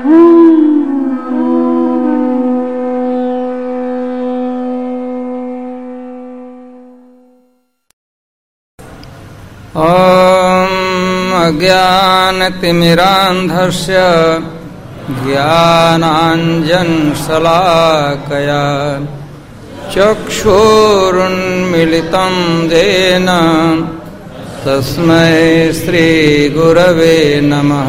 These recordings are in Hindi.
अज्ञानतिमिरान्धस्य ज्ञानाञ्जनशलाकया चक्षुरुन्मीलितं येन तस्मै श्रीगुरवे नमः।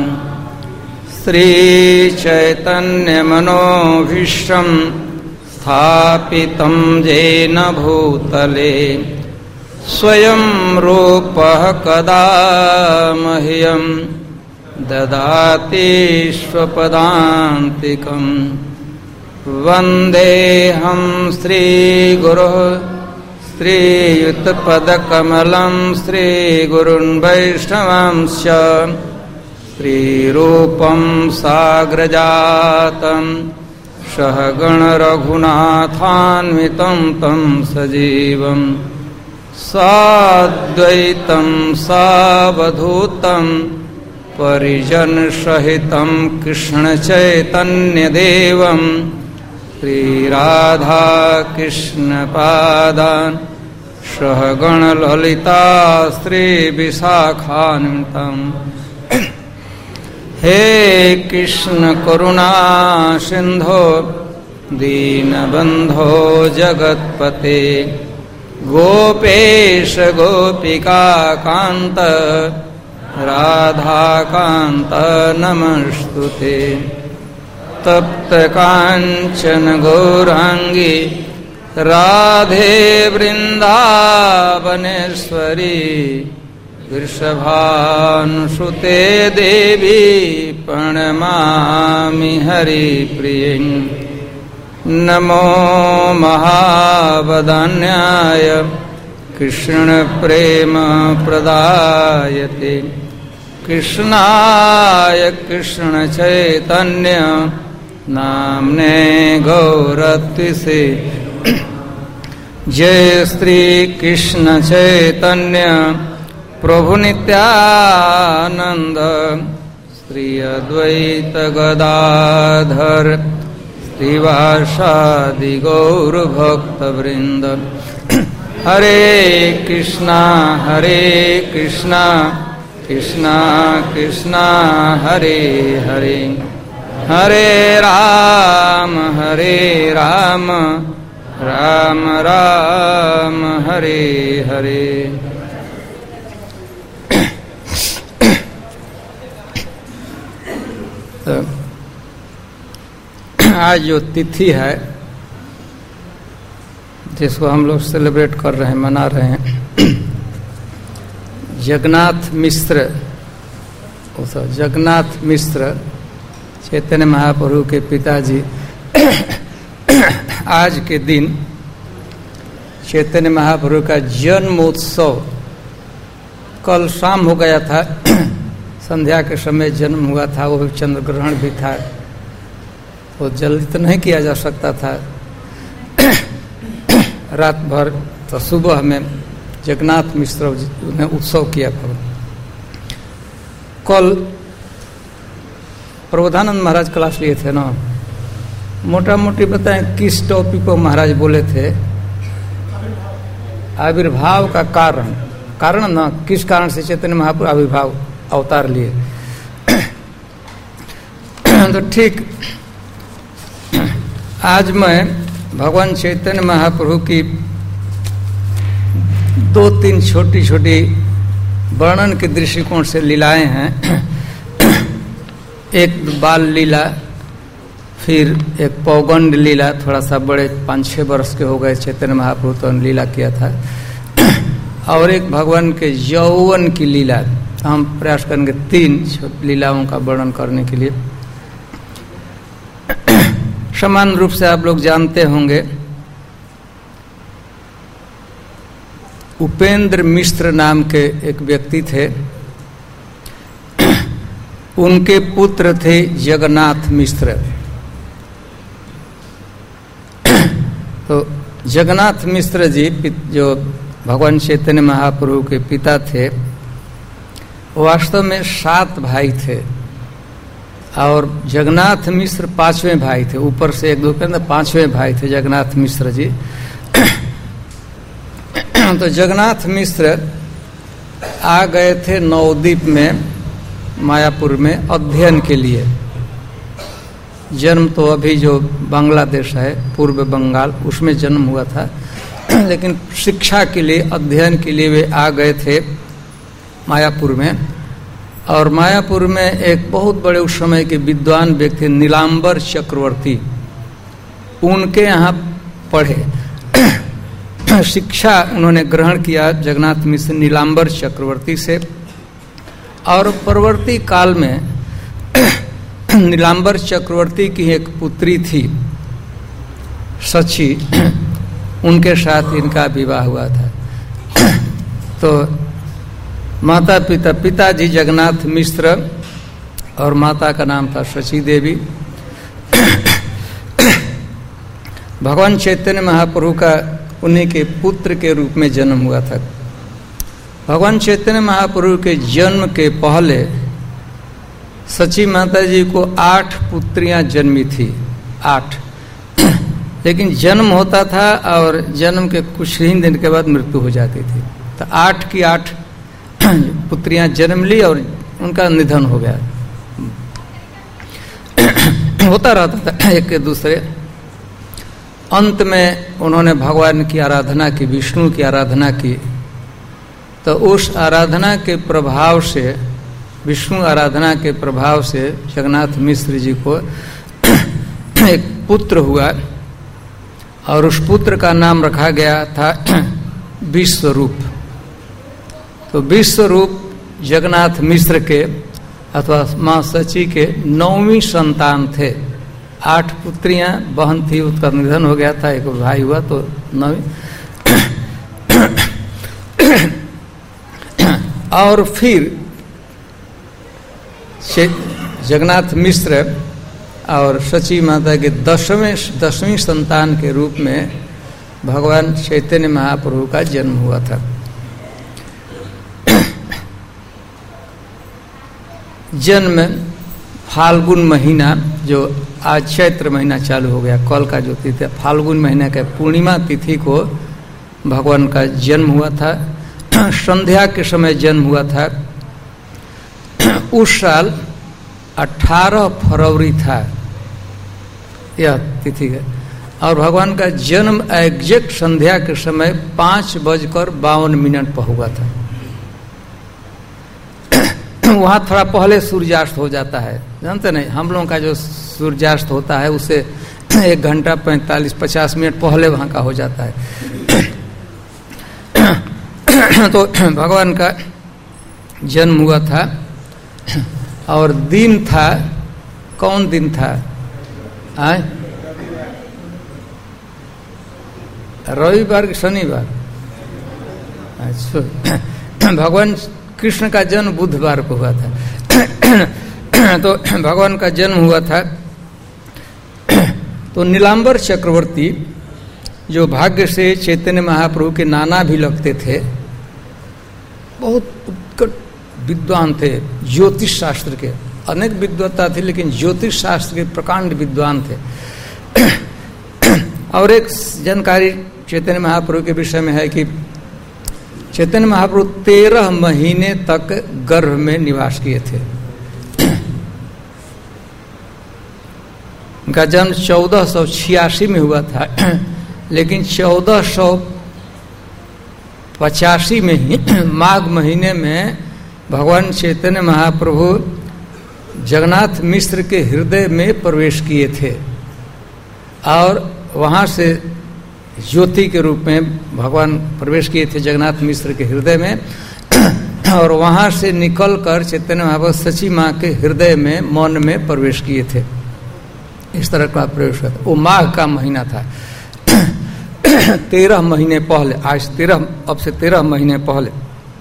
श्रीचैतन्यमनोभीष्टं स्थापितं येन भूतले स्वयं रूपः कदा मह्यं ददाति स्वपदान्तिकं। वन्देऽहं श्रीगुरोः श्रीयुतपदकमलं श्रीगुरुन् वैष्णवांश्च श्रीरूपं साग्रजातं सहगणरघुनाथान्वितं तं सजीवं साद्वैतं सावधूतं परिजनसहितं कृष्णचैतन्यदेवं श्रीराधाकृष्णपादान् सहगणललिता श्रीविशाखान्वितं। हे कृष्ण करुणा सिंधो दीनबंधो जगत्पते गोपेश गोपिका कांत राधाकांत नमस्तुते। तप्त कांचन गौरांगी राधे वृंदावनेश्वरी वृषभानुसुते देवी प्रणमामि हरिप्रिये। नमो महावदान्याय कृष्ण प्रेम प्रदायते कृष्णाय कृष्ण चैतन्य नामने गौरत्विषे। जय श्री कृष्ण चैतन्य प्रभु नित्यानंद श्री अद्वैत गदाधर श्रीवासादि गौर भक्तवृंद। हरे कृष्णा कृष्णा कृष्णा हरे हरे हरे राम राम राम हरे हरे। आज जो तिथि है जिसको हम लोग सेलिब्रेट कर रहे हैं, मना रहे हैं, जगन्नाथ मिश्र, जगन्नाथ मिश्र चैतन्य महाप्रभु के पिताजी आज के दिन चैतन्य महाप्रभु का जन्मोत्सव कल शाम हो गया था। संध्या के समय जन्म हुआ था, वो भी चंद्र ग्रहण भी था, तो जल्दी तो नहीं किया जा सकता था रात भर। तो सुबह में जगन्नाथ मिश्र ने उत्सव किया। कल प्रबोधानंद महाराज क्लास लिए थे ना, मोटा मोटी बताएं किस टॉपिक पर महाराज बोले थे? आविर्भाव का कारण ना, किस कारण से चैतन्य महाप्रभु आविर्भाव अवतार लिए। तो ठीक आज मैं भगवान चैतन्य महाप्रभु की 2-3 छोटी छोटी वर्णन के दृष्टिकोण से लीलाएं हैं। एक बाल लीला, फिर एक पौगंड लीला, थोड़ा सा बड़े 5-6 वर्ष के हो गए चैतन्य महाप्रभु तो लीला किया था, और एक भगवान के यौवन की लीला। हम प्रयास करेंगे 3 लीलाओं का वर्णन करने के लिए। समान रूप से आप लोग जानते होंगे उपेंद्र मिश्र नाम के एक व्यक्ति थे, उनके पुत्र थे जगन्नाथ मिश्र। तो जगन्नाथ मिश्र जी जो भगवान चैतन्य महाप्रभु के पिता थे, वास्तव में 7 भाई थे। और जगन्नाथ मिश्र 5वें भाई थे। ऊपर से एक दो के अंदर 5वें भाई थे जगन्नाथ मिश्र जी। तो जगन्नाथ मिश्र आ गए थे नवद्वीप में, मायापुर में अध्ययन के लिए। जन्म तो अभी जो बांग्लादेश है, पूर्व बंगाल, उसमें जन्म हुआ था, लेकिन शिक्षा के लिए, अध्ययन के लिए वे आ गए थे मायापुर में। और मायापुर में एक बहुत बड़े उस समय के विद्वान व्यक्ति नीलांबर चक्रवर्ती, उनके यहाँ पढ़े। शिक्षा उन्होंने ग्रहण किया जगन्नाथ मिश्र नीलांबर चक्रवर्ती से। और परवर्ती काल में नीलांबर चक्रवर्ती की एक पुत्री थी सची, उनके साथ इनका विवाह हुआ था। तो माता पिता, पिताजी जगन्नाथ मिश्र और माता का नाम था शची देवी। भगवान चैतन्य महाप्रभु का उन्हीं के पुत्र के रूप में जन्म हुआ था। भगवान चैतन्य महाप्रभु के जन्म के पहले सची माता जी को 8 पुत्रियां जन्मी थी, 8। लेकिन जन्म होता था और जन्म के कुछ ही दिन के बाद मृत्यु हो जाती थी। तो 8 की 8 पुत्रियां जन्म ली और उनका निधन हो गया। होता रहता था एक के दूसरे। अंत में उन्होंने भगवान की आराधना की, विष्णु की आराधना की। तो उस आराधना के प्रभाव से, विष्णु आराधना के प्रभाव से जगन्नाथ मिश्र जी को एक पुत्र हुआ और उस पुत्र का नाम रखा गया था विश्वरूप। तो विश्वरूप जगन्नाथ मिश्र के अथवा माँ सची के 9वीं संतान थे। 8 पुत्रियां, बहन थी, उसका निधन हो गया था, एक भाई हुआ, तो 9वीं। और फिर जगन्नाथ मिश्र और सची माता के 10वीं संतान के रूप में भगवान चैतन्य महाप्रभु का जन्म हुआ था। जन्म फाल्गुन महीना, जो आज चैत्र महीना चालू हो गया, कल का जो तिथि, फाल्गुन महीना के पूर्णिमा तिथि को भगवान का जन्म हुआ था। संध्या के समय जन्म हुआ था। उस साल 18 फरवरी था यह तिथि है। और भगवान का जन्म एग्जैक्ट संध्या के समय 5:52 पर हुआ था। वहाँ थोड़ा पहले सूर्यास्त हो जाता है, जानते नहीं, हम लोगों का जो सूर्यास्त होता है उससे 1 घंटा 45-50 मिनट पहले वहाँ का हो जाता है। तो भगवान का जन्म हुआ था और दिन था, कौन दिन था? रविवार कि शनिवार? अच्छा, भगवान कृष्ण का जन्म बुधवार को हुआ था। तो भगवान का जन्म हुआ था। तो नीलांबर चक्रवर्ती, जो भाग्य से चैतन्य महाप्रभु के नाना भी लगते थे, बहुत उत्कट विद्वान थे, ज्योतिष शास्त्र के अनेक विद्वत्ता थी, लेकिन ज्योतिष शास्त्र के प्रकांड विद्वान थे। और एक जानकारी चैतन्य महाप्रभु के विषय में है कि चैतन्य महाप्रभु 13 महीने तक गर्भ में निवास किए थे। उनका जन्म 1486 में हुआ था, लेकिन 1485 में ही माघ महीने में भगवान चैतन्य महाप्रभु जगन्नाथ मिश्र के हृदय में प्रवेश किए थे और वहाँ से ज्योति के रूप में भगवान प्रवेश किए थे जगन्नाथ मिश्र के हृदय में। और वहाँ से निकलकर चैतन्य महाप्रभु सची माँ के हृदय में, मन में प्रवेश किए थे। इस तरह का प्रवेश हुआ था। वो माघ का महीना था। 13 महीने पहले, आज 13, अब से 13 महीने पहले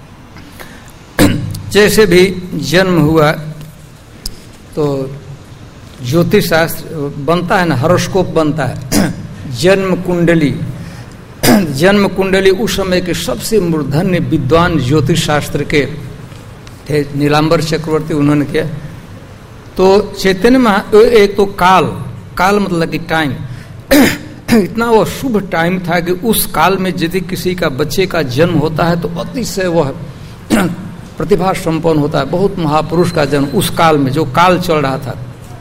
जैसे भी जन्म हुआ तो ज्योतिष शास्त्र बनता है ना, हॉरोस्कोप बनता है। जन्म कुंडली, जन्म कुंडली उस समय के सबसे मूर्धन्य विद्वान ज्योतिष शास्त्र के थे नीलांबर चक्रवर्ती, उन्होंने किया। तो चैतन्य एक तो काल मतलब कि टाइम इतना वो शुभ टाइम था कि उस काल में यदि किसी का बच्चे का जन्म होता है तो अतिशय वह प्रतिभा संपन्न होता है, बहुत महापुरुष का जन्म उस काल में, जो काल चल रहा था।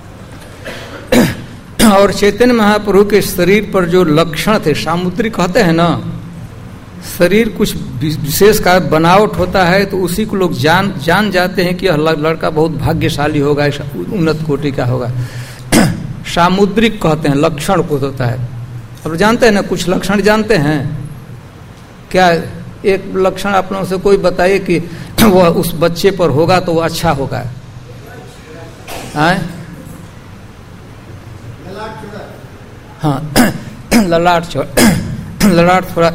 और चैतन्य महाप्रभु के शरीर पर जो लक्षण थे, सामुद्रिक कहते हैं ना, शरीर कुछ विशेष का बनावट होता है तो उसी को लोग जान जाते हैं कि यह लड़का बहुत भाग्यशाली होगा, उन्नत कोटि का होगा। सामुद्रिक कहते हैं, लक्षण कुछ होता है। अब जानते हैं ना, कुछ लक्षण जानते हैं क्या? एक लक्षण आप लोगों से कोई बताइए कि वह उस बच्चे पर होगा तो वह अच्छा होगा। हाँ, ललाट थोड़ा,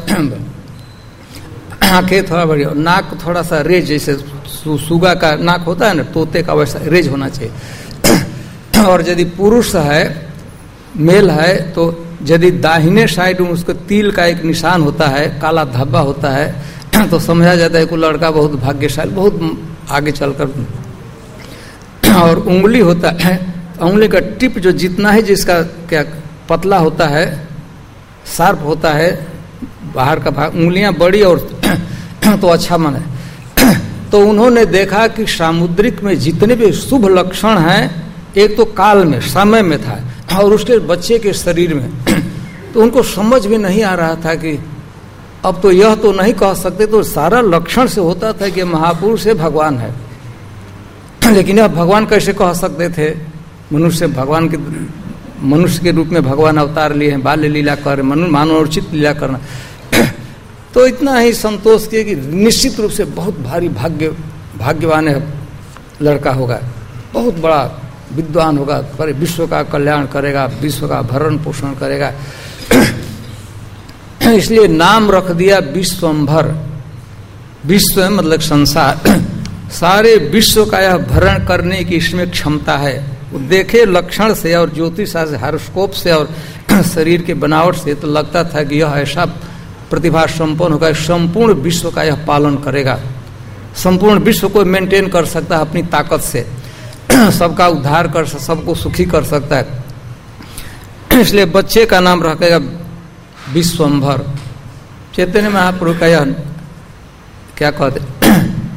आंखें थोड़ा बड़ी, नाक थोड़ा सा रेज, जैसे सुगा का नाक होता है ना, तोते का वैसा रेज होना चाहिए। और यदि पुरुष है, मेल है, तो यदि दाहिने साइड में उसको तिल का एक निशान होता है, काला धब्बा होता है, तो समझा जाता है कि लड़का बहुत भाग्यशाली, बहुत आगे चलकर। और उंगली होता है, उंगली का टिप जो जितना है जिसका क्या पतला होता है, शार्प होता है, बाहर का भाग, उंगलियां बड़ी और तो अच्छा मन है। तो उन्होंने देखा कि सामुद्रिक में जितने भी शुभ लक्षण हैं, एक तो काल में, समय में था, और उसके बच्चे के शरीर में। तो उनको समझ में नहीं आ रहा था कि अब तो यह तो नहीं कह सकते, तो सारा लक्षण से होता था कि महापुरुष है, भगवान है। लेकिन यह भगवान कैसे कह सकते थे? मनुष्य के रूप में भगवान अवतार लिए हैं, बाल्य लीला कर, मानवोचित लीला करना। तो इतना ही संतोष किए कि निश्चित रूप से बहुत भारी भाग्यवान है लड़का होगा, बहुत बड़ा विद्वान होगा, पूरे विश्व का कल्याण करेगा, विश्व का भरण पोषण करेगा। इसलिए नाम रख दिया विश्वंभर। विश्व मतलब संसार, सारे विश्व का यह भरण करने की इसमें क्षमता है। देखे लक्षण से और ज्योतिष से, हारोस्कोप से और शरीर के बनावट से तो लगता था कि यह ऐसा प्रतिभा संपन्न होगा, संपूर्ण विश्व का यह पालन करेगा, संपूर्ण विश्व को मेंटेन कर सकता है अपनी ताकत से, सबका उद्धार कर, सबको सुखी कर सकता है। इसलिए बच्चे का नाम रखेगा विश्वंभर। चैतन्य महाप्रभु का यह क्या कहते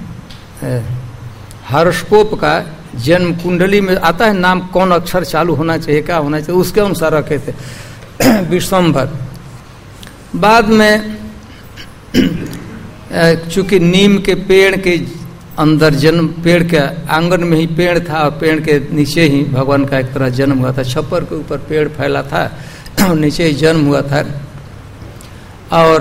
हारोस्कोप का जन्म कुंडली में आता है नाम, कौन अक्षर चालू होना चाहिए, क्या होना चाहिए, उसके अनुसार रखे थे विश्वंभर। बाद में चूंकि नीम के पेड़ के अंदर जन्म, पेड़ के आंगन में ही पेड़ था और पेड़ के नीचे ही भगवान का एक तरह जन्म हुआ था। छप्पर के ऊपर पेड़ फैला था और नीचे ही जन्म हुआ था। और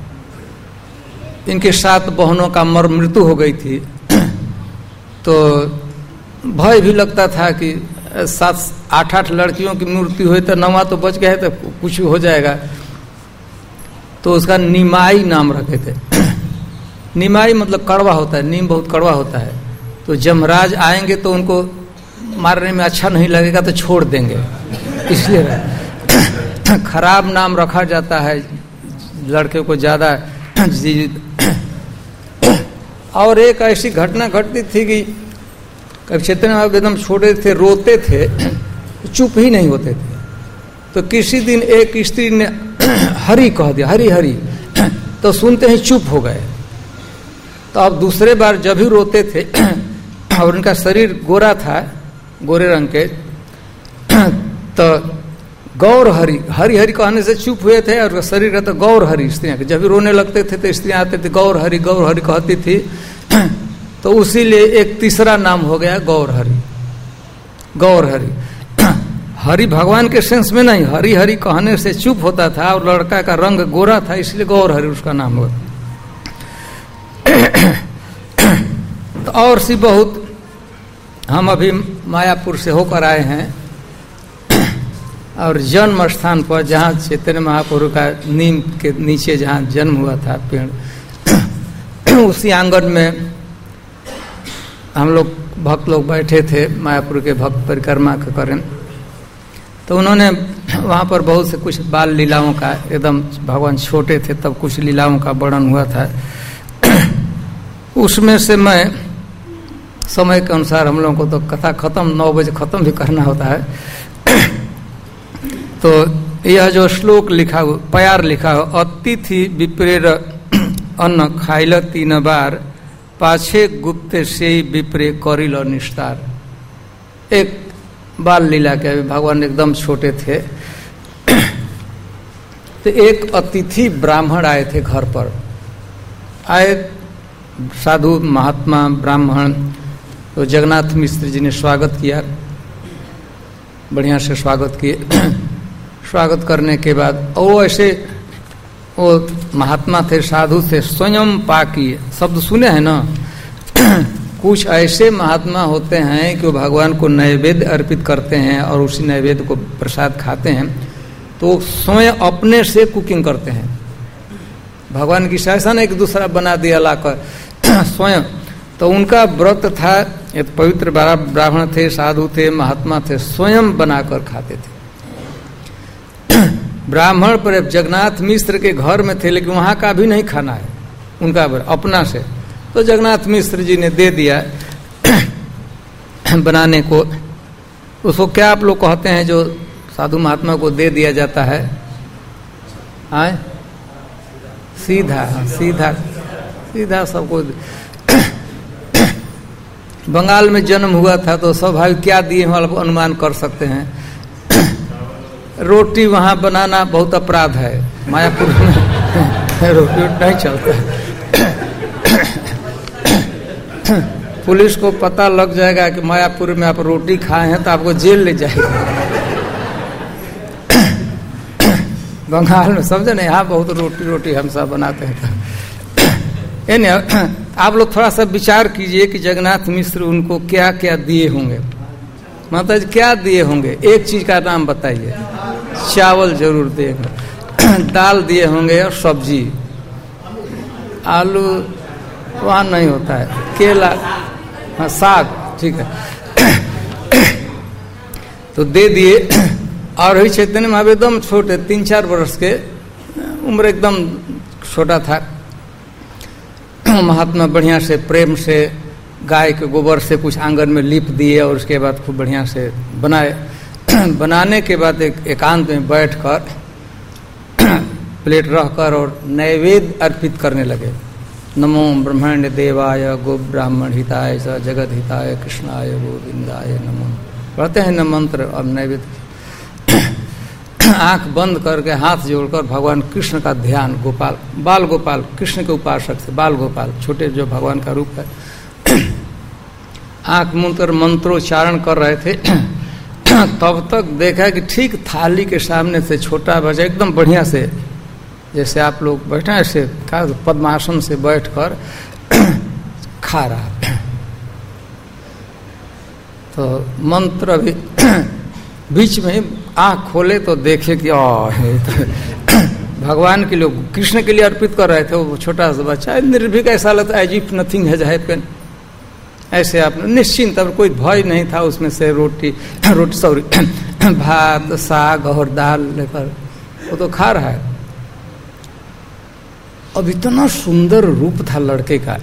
इनके 7 बहनों का मृत्यु हो गई थी, तो भय भी लगता था कि 7-8 लड़कियों की मृत्यु हुई तो 9वां तो बच गए तो कुछ हो जाएगा। तो उसका निमाई नाम रखे थे। निमाई मतलब कड़वा होता है, नीम बहुत कड़वा होता है, तो जमराज आएंगे तो उनको मारने में अच्छा नहीं लगेगा तो छोड़ देंगे, इसलिए खराब नाम रखा जाता है लड़के को ज्यादा। और एक ऐसी घटना घटती थी कि चैतन्य महाप्रभु एकदम छोटे थे, रोते थे, चुप ही नहीं होते थे। तो किसी दिन एक स्त्री ने हरि कह दिया, हरि हरि, तो सुनते ही चुप हो गए। तो अब दूसरे बार जब भी रोते थे और उनका शरीर गोरा था, गोरे रंग के, तो गौर हरि हरि हरि कहने से चुप हुए थे। और शरीर का तो गौर हरि, स्त्रियां जब भी रोने लगते थे तो स्त्रियां आते थे, गौर हरि कहती थी। तो उसी लिए एक तीसरा नाम हो गया गौर हरि। गौर हरि, हरि भगवान के सेंस में नहीं, हरि हरि कहने से चुप होता था और लड़का का रंग गोरा था, इसलिए गौर हरि उसका नाम हुआ। तो और सी बहुत, हम अभी मायापुर से होकर आए हैं और जन्म स्थान पर जहाँ चैतन्य महाप्रभु का नीम के नीचे जहाँ जन्म हुआ था पेड़, उसी आंगन में हम लोग भक्त लोग बैठे थे, मायापुर के भक्त परिक्रमा करें। तो उन्होंने वहाँ पर बहुत से कुछ बाल लीलाओं का, एकदम भगवान छोटे थे तब कुछ लीलाओं का वर्णन हुआ था। उसमें से मैं समय के अनुसार हम लोगों को तो कथा खत्म 9 बजे खत्म भी करना होता है। तो यह जो श्लोक लिखा हो, प्यार लिखा हो, अतिथि विप्रेर अन्न खाइल 3 बार, पाछे गुप्ते से विप्रे करिल निस्तार। एक बाल लीला के, अभी भगवान एकदम छोटे थे, तो एक अतिथि ब्राह्मण आए थे घर पर। आए साधु महात्मा ब्राह्मण, तो जगन्नाथ मिश्र जी ने स्वागत किया, बढ़िया से स्वागत किए। स्वागत करने के बाद वो ऐसे, वो महात्मा थे, साधु थे, स्वयं पाकी शब्द सुने हैं ना। कुछ ऐसे महात्मा होते हैं कि वो भगवान को नैवेद्य अर्पित करते हैं और उसी नैवेद्य को प्रसाद खाते हैं, तो स्वयं अपने से कुकिंग करते हैं। भगवान की शासन एक दूसरा बना दिया लाकर स्वयं। तो उनका व्रत था, एक पवित्र ब्राह्मण थे, साधु थे, महात्मा थे, स्वयं बनाकर खाते थे। ब्राह्मण पर जगन्नाथ मिश्र के घर में थे, लेकिन वहां का भी नहीं खाना है उनका अपना से। तो जगन्नाथ मिश्र जी ने दे दिया बनाने को। उसको क्या आप लोग कहते हैं जो साधु महात्मा को दे दिया जाता है? आए सीधा, सीधा सीधा सबको। बंगाल में जन्म हुआ था तो स्वाभाविक क्या दिए हम अनुमान कर सकते हैं। रोटी वहां बनाना बहुत अपराध है, मायापुर में रोटी नहीं चलता है। पुलिस को पता लग जाएगा कि मायापुर में आप रोटी खाए हैं तो आपको जेल ले जाएगा। बंगाल में समझे ना, यहाँ बहुत रोटी हम सब बनाते हैं। आप लोग थोड़ा सा विचार कीजिए कि जगन्नाथ मिश्र उनको क्या क्या दिए होंगे, मतलब क्या दिए होंगे। एक चीज का नाम बताइए। चावल जरूर देंगे, दाल दिए होंगे और सब्जी, आलू वहाँ नहीं होता है, केला, हाँ साग, ठीक है। तो दे दिए। और ही चैतन्य महाप्रभु एकदम छोटे, 3-4 वर्ष के उम्र, एकदम छोटा था। महात्मा बढ़िया से प्रेम से गाय के गोबर से कुछ आंगन में लीप दिए और उसके बाद खूब बढ़िया से बनाए। बनाने के बाद एकांत में बैठकर प्लेट रखकर और नैवेद्य अर्पित करने लगे। नमो ब्रह्मण्य देवाय गो ब्राह्मण हिताय स जगत हिताय कृष्णाय गोविंदाय नमो। पढ़ते हैं न मंत्र। अब नैवेद्य आंख बंद करके हाथ जोड़कर भगवान कृष्ण का ध्यान, गोपाल, बाल गोपाल, कृष्ण के उपासक से बाल गोपाल, छोटे जो भगवान का रूप है। आंख मूंद कर मंत्रोच्चारण कर रहे थे। तब तक देखा कि ठीक थाली के सामने से छोटा बच्चा एकदम बढ़िया से, जैसे आप लोग बैठे हैं ऐसे पद्मासन से बैठकर खा रहा। तो मंत्र भी बीच में आंख खोले तो देखे कि भगवान के लोग कृष्ण के लिए अर्पित कर रहे थे। वो छोटा सा बच्चा निर्भीक, ऐसा लगता है as if nothing has happened, ऐसे आप निश्चिंत, अब कोई भय नहीं था उसमें से। रोटी सॉरी भात, साग और दाल लेकर वो तो खा रहा है। अब इतना सुंदर रूप था लड़के का,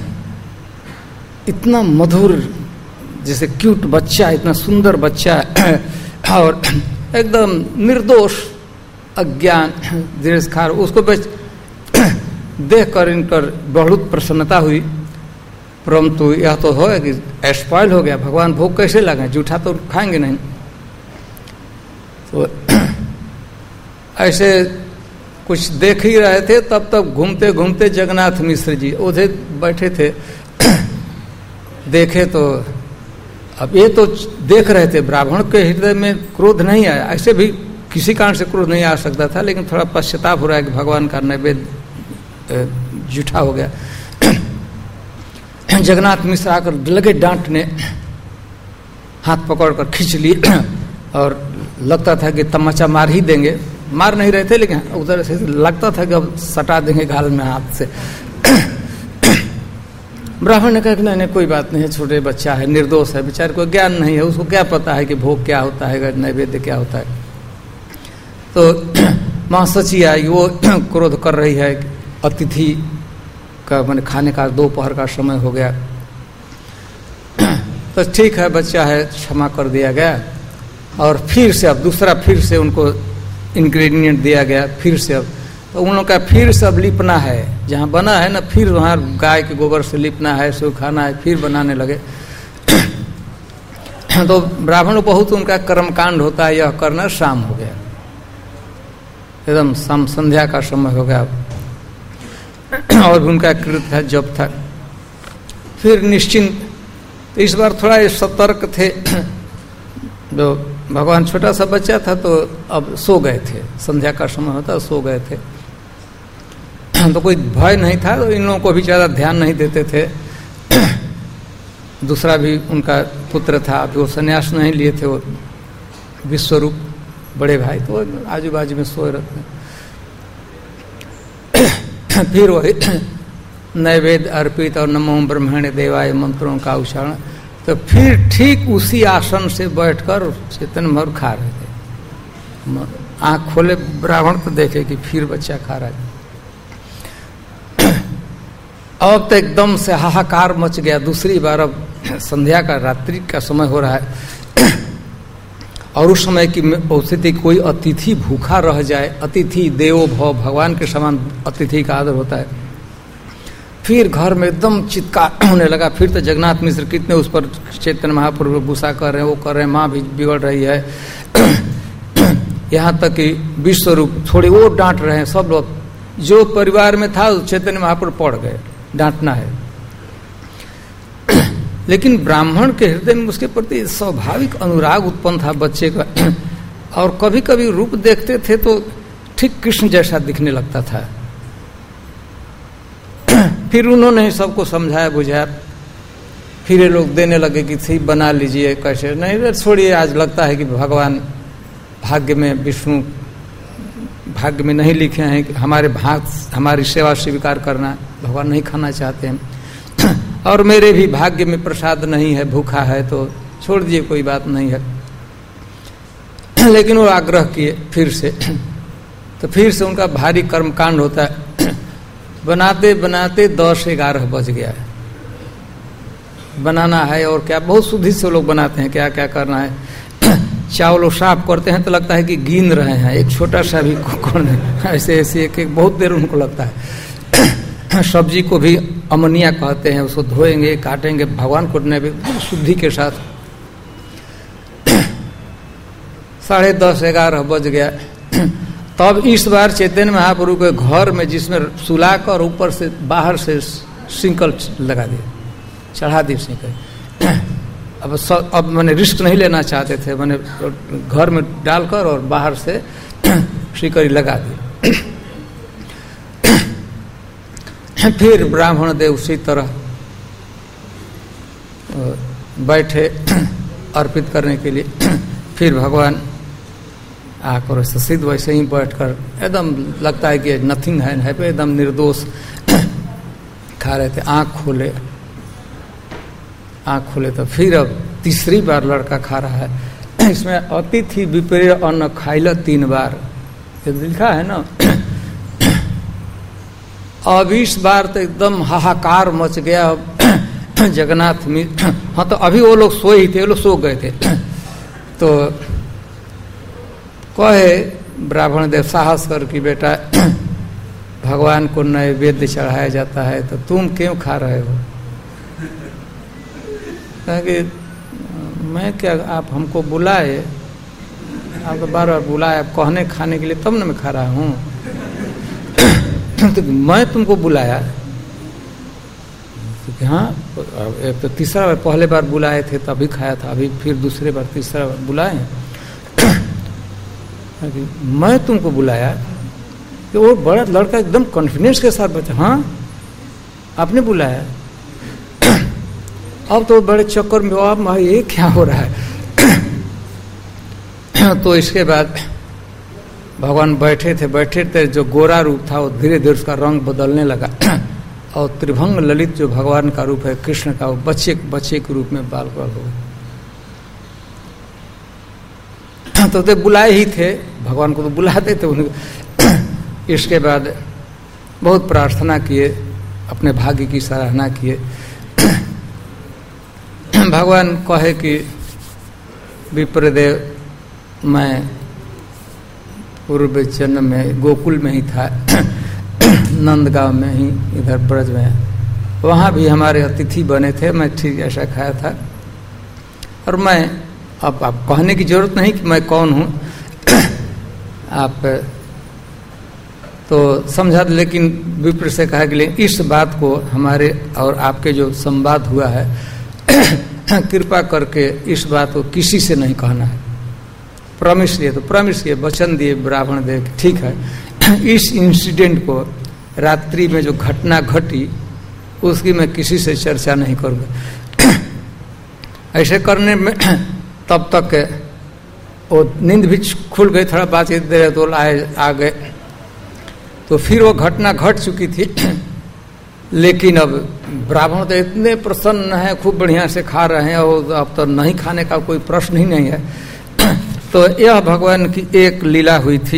इतना मधुर, जैसे क्यूट बच्चा, इतना सुंदर बच्चा, और एकदम निर्दोष, अज्ञान, दीर्घकार। उसको देख कर इनकर बहुत प्रसन्नता हुई। परंतु यह तो हो कि स्पॉइल हो गया, भगवान भोग कैसे लगे, जूठा तो खाएंगे नहीं। तो ऐसे कुछ देख ही रहे थे, तब तक घूमते घूमते जगन्नाथ मिश्र जी उधर बैठे थे। देखे तो अब ये तो देख रहे थे, ब्राह्मण के हृदय में क्रोध नहीं आया, ऐसे भी किसी कारण से क्रोध नहीं आ सकता था, लेकिन थोड़ा पश्चाताप हो रहा है कि भगवान का नैवेद्य जूठा हो गया। जगन्नाथ मिश्र आकर लगे डांटने, हाथ पकड़कर खींच लिए और लगता था कि तमाचा मार ही देंगे। मार नहीं रहे थे, लेकिन उधर से लगता था कि अब सटा देंगे गाल में हाथ से। ब्राह्मण ने कहा कि नहीं कोई बात नहीं है, छोटे बच्चा है, निर्दोष है, बेचारे को ज्ञान नहीं है, उसको क्या पता है कि भोग क्या होता है, नैवेद्य क्या होता है। तो महासची आई, वो क्रोध कर रही है, अतिथि का मैंने खाने का दोपहर का समय हो गया। तो ठीक है, बच्चा है, क्षमा कर दिया गया। और फिर से अब दूसरा फिर से उनको इंग्रेडिएंट दिया गया, फिर से अब तो उन लोग का फिर से अब लिपना है, जहाँ बना है ना फिर वहाँ गाय के गोबर से लिपना है, सुखाना है, फिर बनाने लगे। तो ब्राह्मण बहुत उनका कर्मकांड होता है, यह करना शाम हो गया, एकदम संध्या का समय हो गया और उनका कृत था, जब था। फिर निश्चिंत इस बार थोड़ा सतर्क थे। जो भगवान छोटा सा बच्चा था तो अब सो गए थे, संध्या का समय होता सो गए थे, तो कोई भय नहीं था, तो इन लोगों को भी ज़्यादा ध्यान नहीं देते थे। दूसरा भी उनका पुत्र था, अभी वो संन्यास नहीं लिए थे, वो विश्वरूप बड़े भाई, तो आजू बाजू में सोए रहते। फिर वही नैवेद्य अर्पित और नमो ब्रह्मणे देवाय मंत्रों का उच्चारण, तो फिर ठीक उसी आसन से बैठकर चेतन भर खा रहे थे। आँख खोले ब्राह्मण तो देखे कि फिर बच्चा खा रहा है। अब तो एकदम से हाहाकार मच गया। दूसरी बार अब संध्या का रात्रि का समय हो रहा है और उस समय की स्थिति कोई अतिथि भूखा रह जाए, अतिथि देवो भव, भगवान के समान अतिथि का आदर होता है। फिर घर में एकदम चित्कार होने लगा। फिर तो जगन्नाथ मिश्र कितने उस पर चैतन्य महाप्रभु गुस्सा कर रहे हैं, वो कर रहे हैं, माँ भी बिगड़ रही है, यहाँ तक कि विश्वरूप थोड़ी वो डांट रहे हैं। सब लोग जो परिवार में था चैतन्य महाप्रभु पड़ गए, डांटना है। लेकिन ब्राह्मण के हृदय में उसके प्रति स्वाभाविक अनुराग उत्पन्न था बच्चे का, और कभी कभी रूप देखते थे तो ठीक कृष्ण जैसा दिखने लगता था। फिर उन्होंने सबको समझाया बुझाया, फिर ये लोग देने लगे कि सही बना लीजिए, कैसे नहीं छोड़िए, आज लगता है कि भगवान भाग्य में, विष्णु भाग्य में नहीं लिखे हैं कि हमारे भाग हमारी सेवा स्वीकार करना, भगवान नहीं खाना चाहते हैं, और मेरे भी भाग्य में प्रसाद नहीं है, भूखा है, तो छोड़ दिए, कोई बात नहीं है। लेकिन वो आग्रह किए फिर से, तो फिर से उनका भारी कर्मकांड होता है। बनाते बनाते 10-11 बज गया है, बनाना है और क्या, बहुत शुद्धि से लोग बनाते हैं, क्या क्या करना है। चावल साफ करते हैं तो लगता है कि गिन रहे हैं, एक छोटा सा भी कौन ऐसे ऐसे एक बहुत देर उनको लगता है। सब्जी को भी अमनिया कहते हैं, उसको धोएंगे, काटेंगे, भगवान को शुद्धि के साथ। 10:30-11 बज गया। तब इस बार चैतन्य महाप्रभु के घर में, जिसमें सुलाकर ऊपर से बाहर से सिंकल लगा दिया, चढ़ा दी सिंकल। अब मैंने रिस्क नहीं लेना चाहते थे, मैंने घर में डालकर और बाहर से सिंकल लगा दी। फिर ब्राह्मण देव उसी तरह बैठे अर्पित करने के लिए। फिर भगवान आकर सिद्ध वैसे ही बैठकर एकदम लगता है कि नथिंग है पे एकदम निर्दोष खा रहे थे। आँख खोले तो फिर अब तीसरी बार लड़का खा रहा है। इसमें अतिथि विप्रिय अन्न खाइल 3 बार लिखा है ना। अब इस बार तो एकदम हाहाकार मच गया। जगन्नाथ मिश्र, हाँ तो अभी वो लोग सोए ही थे, वो लोग सो गए थे। तो कहे ब्राह्मण देव साहस कर कि बेटा भगवान को नैवेद्य चढ़ाया जाता है तो तुम क्यों खा रहे हो? कि मैं क्या, आप हमको बुलाए, आप तो बार बार बुलाए, आप कहने खाने के लिए, तब ना मैं खा रहा हूँ। तो मैं तुमको बुलाया तो हाँ, एक तो तीसरा बार, पहले बार बुलाए थे तभी खाया था, अभी फिर दूसरे बार तीसरा बार बुलाए। मैं तुमको बुलाया कि वो बड़ा लड़का एकदम कॉन्फिडेंस के साथ बचा, हाँ आपने बुलाया। अब तो बड़े चक्कर में, अब ये क्या हो रहा है? तो इसके बाद भगवान बैठे थे, जो गोरा रूप था वो धीरे धीरे उसका रंग बदलने लगा। और त्रिभंग ललित जो भगवान का रूप है कृष्ण का, वो बच्चे के रूप में बाल हो गए। तो बुलाए ही थे, भगवान को तो बुलाते थे। इसके बाद बहुत प्रार्थना किए, अपने भाग्य की सराहना किए। भगवान कहे कि विप्रदेव, मैं पूर्व जन्म में गोकुल में ही था, नंदगांव में ही, इधर ब्रज में, वहाँ भी हमारे अतिथि बने थे, मैं ठीक ऐसा खाया था। और मैं अब आप कहने की जरूरत नहीं कि मैं कौन हूँ, आप तो समझा। लेकिन विप्र से कहा कि इस बात को हमारे और आपके जो संवाद हुआ है, कृपा करके इस बात को किसी से नहीं कहना है। प्रॉमिस दिए, तो प्रॉमिस किए, वचन दिए ब्राह्मण देव, ठीक है इस इंसिडेंट को, रात्रि में जो घटना घटी उसकी मैं किसी से चर्चा नहीं करूँगा। ऐसे करने में तब तक वो नींद भी खुल गई, थोड़ा बातचीत देर तो आ गए। तो फिर वो घटना घट चुकी थी। लेकिन अब ब्राह्मण तो इतने प्रसन्न हैं, खूब बढ़िया से खा रहे हैं, और अब तो नहीं खाने का कोई प्रश्न ही नहीं है। तो यह भगवान की एक लीला हुई थी,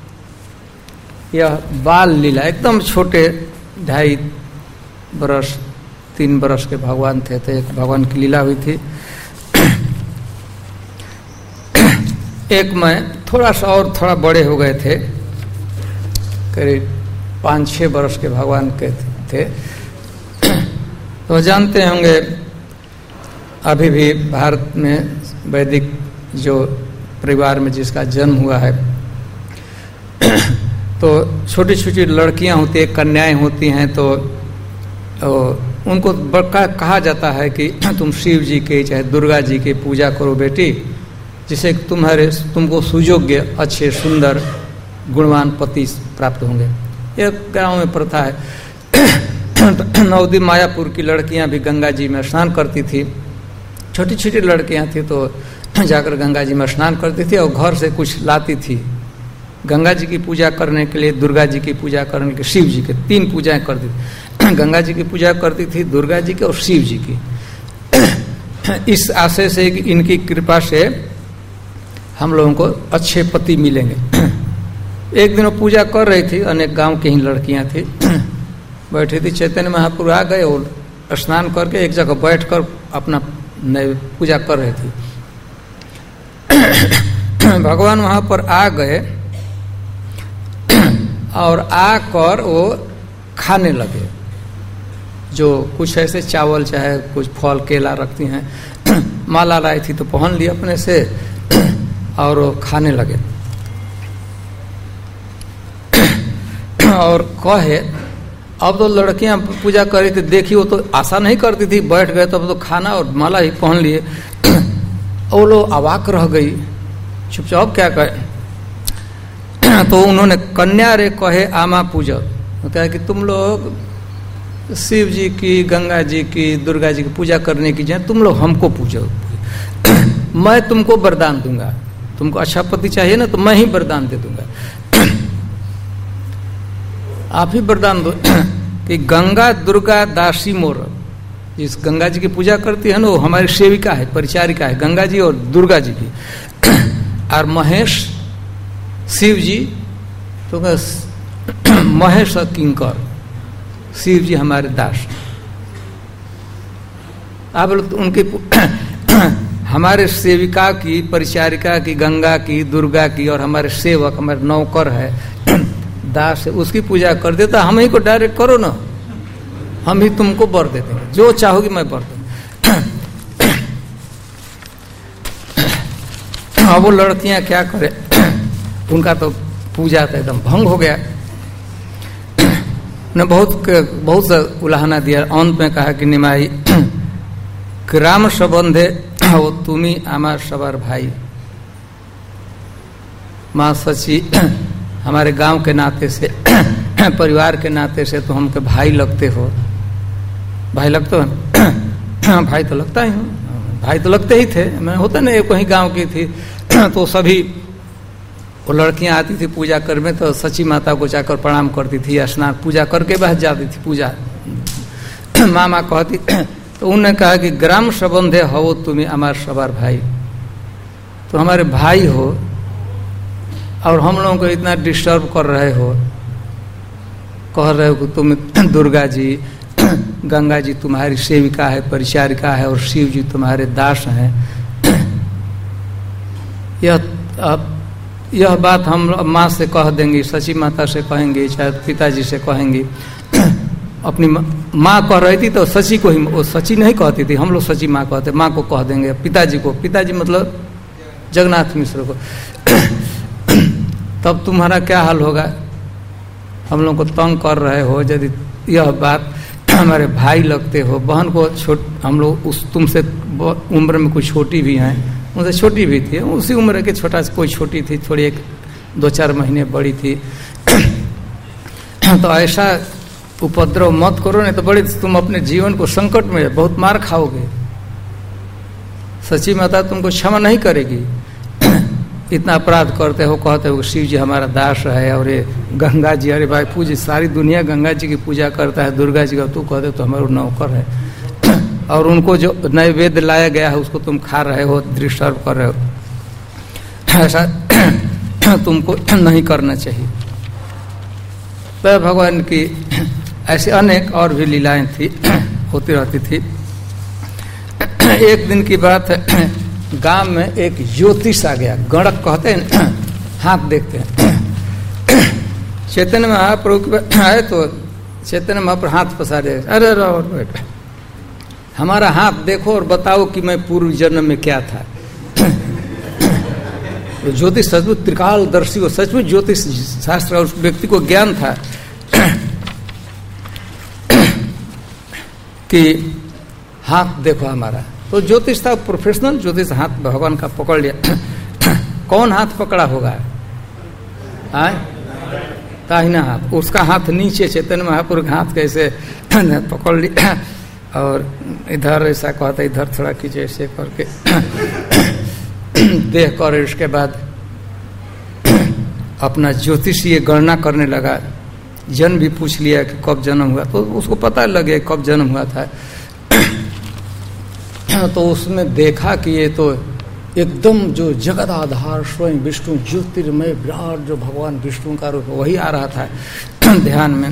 यह बाल लीला, एकदम छोटे 2.5 बरस 3 बरस के भगवान थे, तो एक भगवान की लीला हुई थी। एक में थोड़ा सा और थोड़ा बड़े हो गए थे, करीब 5-6 बरस के भगवान के थे। तो जानते होंगे अभी भी भारत में वैदिक जो परिवार में जिसका जन्म हुआ है, तो छोटी छोटी लड़कियां होती है, कन्याएं होती हैं, तो उनको कहा जाता है कि तुम शिव जी के चाहे दुर्गा जी की पूजा करो बेटी, जिससे तुमको सुयोग्य, अच्छे, सुंदर, गुणवान पति प्राप्त होंगे। यह गांव में प्रथा है। नवदीप मायापुर की लड़कियां भी गंगा जी में स्नान करती थी, छोटी छोटी लड़कियां थी, तो जाकर गंगा जी में स्नान करती थी और घर से कुछ लाती थी गंगा जी की पूजा करने के लिए, दुर्गा जी की पूजा करने के, शिव जी के 3 पूजाएं करती थी। गंगा जी की पूजा करती थी, दुर्गा जी की और शिव जी की, इस आशय से कि इनकी कृपा से हम लोगों को अच्छे पति मिलेंगे। एक दिन वो पूजा कर रही थी, अनेक गांव की ही लड़कियां थी, बैठी थी, चैतन्य महाप्रभु आ गए और स्नान करके एक जगह बैठकर अपना पूजा कर रही थी। भगवान वहां पर आ गए और आकर वो खाने लगे, जो कुछ ऐसे चावल चाहे कुछ फल केला रखती हैं, माला लाई थी तो पहन ली अपने से, और वो खाने लगे। और कहे अब तो लड़कियां पूजा कर रही थी, देखी वो तो आशा नहीं करती थी, बैठ गए तब तो खाना और माला ही पहन लिए। और लोग अवाक रह गई, चुपचाप क्या कहे। तो उन्होंने कन्या रे कहे आमा पूजा, कहा कि तुम लोग शिव जी की, गंगा जी की, दुर्गा जी की पूजा करने की जाए, तुम लोग हमको पूजो, मैं तुमको वरदान दूंगा। तुमको अच्छा पति चाहिए ना, तो मैं ही वरदान दे दूंगा। आप ही वरदान दो कि गंगा दुर्गा दासी मोर, जिस गंगा जी की पूजा करती है ना, वो हमारी सेविका है, परिचारिका है, गंगा जी और दुर्गा जी की। और महेश शिव जी, तो महेश किंकर, शिव जी हमारे दास। आप लोग तो उनके हमारे सेविका की, परिचारिका की, गंगा की, दुर्गा की, और हमारे सेवक, हमारे नौकर है, दास है, उसकी पूजा कर देता। हम ही को डायरेक्ट करो ना, हम ही तुमको वर दे देंगे, जो चाहोगी मैं वर दूंगा। अब वो लड़कियां क्या करे, उनका तो पूजा तो एकदम भंग हो गया। ने बहुत सा उलाहना दिया, अंत में कहा कि निमाई ग्राम संबंधे वो तुम्ही आमार सवार भाई, माँ सची हमारे गांव के नाते से, परिवार के नाते से तो हमके भाई लगते हो। भाई लगते हो? भाई तो लगता ही हूँ, भाई तो लगते ही थे। मैं होता नहीं, कहीं गांव की थी, तो सभी वो लड़कियां आती थी पूजा कर में, तो सची माता को जाकर प्रणाम करती थी, स्नान पूजा करके बह जाती थी पूजा। मामा कहती, तो उन्होंने कहा कि ग्राम संबंधे हो तुम्हें हमारे सवार भाई, तो हमारे भाई हो और हम लोगों को इतना डिस्टर्ब कर रहे हो, कह रहे हो कि तुम दुर्गा जी, गंगा जी तुम्हारी सेविका है, परिचारिका है, और शिव जी तुम्हारे दास हैं। यह बात हम माँ से कह देंगे, सची माता से कहेंगे, चाहे पिताजी से कहेंगे। अपनी माँ कह रही थी तो सची को ही, वो सची नहीं कहती थी, हम लोग सची माँ कहते, माँ को कह देंगे, पिताजी को, पिताजी मतलब जगन्नाथ मिश्र को। तब तुम्हारा क्या हाल होगा? हम लोग को तंग कर रहे हो, यदि यह बात हमारे भाई लगते हो, बहन को हम लोग उस तुमसे उम्र में कुछ छोटी भी हैं, उनसे छोटी भी थी, उसी उम्र के छोटा से कोई छोटी थी, थोड़ी एक 2-4 महीने बड़ी थी। तो ऐसा उपद्रव मत करो, नहीं तो बड़ी तुम अपने जीवन को संकट में बहुत मार खाओगे। सच्ची माता तुमको क्षमा नहीं करेगी। इतना अपराध करते हो, कहते हो शिव जी हमारा दास है, और ये गंगा जी, अरे भाई पूज, सारी दुनिया गंगा जी की पूजा करता है, दुर्गा जी का तू कहते तो हमारा नौकर है, और उनको जो नैवेद्य लाया गया है उसको तुम खा रहे हो, डिस्टर्ब कर रहे हो। ऐसा तुमको नहीं करना चाहिए। तो भगवान की ऐसे अनेक और भी लीलाएं थी, होती रहती थी। एक दिन की बात है, गांव में एक ज्योतिष आ गया, गणक कहते हैं, हाथ देखते हैं। चैतन्य महाप्रभु आए तो चैतन्य महाप्रभु हाथ पसारे, अरे बेटा हमारा हाथ देखो और बताओ कि मैं पूर्व जन्म में क्या था। तो ज्योतिष सचमुच त्रिकालदर्शी हो, सचमुच ज्योतिष शास्त्र उस व्यक्ति को ज्ञान था कि हाथ देखो हमारा। तो ज्योतिष था, प्रोफेशनल ज्योतिष, हाथ भगवान का पकड़ लिया। कौन हाथ पकड़ा होगा? दाहिना हाथ, उसका हाथ नीचे, चैतन्य महापुरुष हाथ कैसे पकड़ लिया, और इधर ऐसा कहता, इधर थोड़ा कीजिए ऐसे करके देख कर, इसके बाद अपना ज्योतिषीय गणना करने लगा। जन्म भी पूछ लिया कि कब जन्म हुआ, तो उसको पता लग गया कब जन्म हुआ था। तो उसने देखा कि ये तो एकदम जो जगत आधार स्वयं विष्णु, ज्योतिर्मय विराट, जो भगवान विष्णु का रूप वही आ रहा था ध्यान में।